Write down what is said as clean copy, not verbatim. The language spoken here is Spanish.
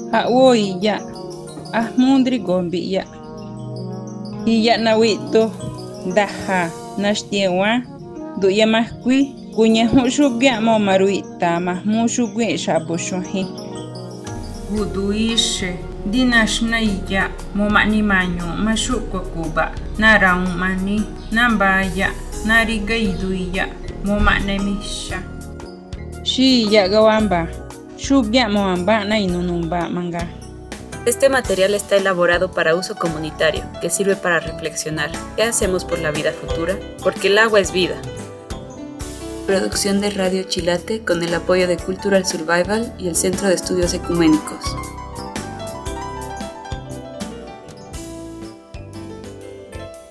Hawoi ya. Ahmundri gombi ya. Iya nawito. Daha. Nashtiewa. Du ya mahkui. Kunya hushubya mo maruita. Mahmushugwi shaposhohi. Wuduishe. Dinashnaya. Mo mani manyo. Mashukwa kuba. Narang mani. Nambaya. Narigaiduya. Mo manemisha. Shi ya gawamba. Shubya moamba na inunumba manga. Este material está elaborado para uso comunitario, que sirve para reflexionar. ¿Qué hacemos por la vida futura? Porque el agua es vida. Producción de Radio Chilate con el apoyo de Cultural Survival y el Centro de Estudios Ecuménicos.